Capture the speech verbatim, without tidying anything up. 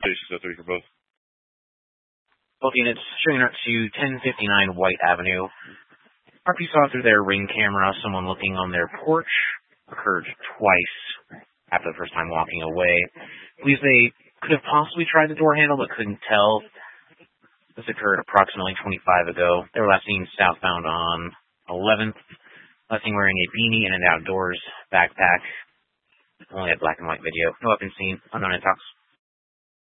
Station three for both. Both units showing up to ten fifty-nine White Avenue. R P saw through their ring camera someone looking on their porch. Occurred twice after the first time walking away. Believes they could have possibly tried the door handle but couldn't tell. This occurred approximately twenty-five ago. They were last seen southbound on eleventh. Last seen wearing a beanie and an outdoors backpack. Only had black and white video. No weapons seen. Unknown in talks.